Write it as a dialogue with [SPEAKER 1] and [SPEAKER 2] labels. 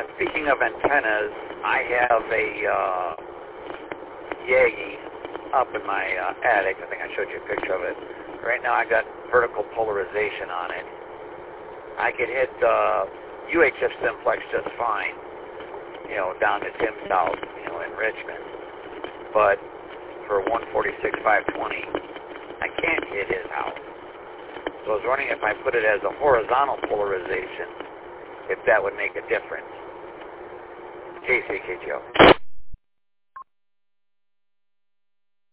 [SPEAKER 1] Speaking of antennas, I have a Yagi up in my attic. I think I showed you a picture of it. Right now I got vertical polarization on it. I could hit UHF simplex just fine, down to Tim South, in Richmond. But for 146 520, I can't hit his house. So I was wondering if I put it as a horizontal polarization, if that would make a difference. KCKTO.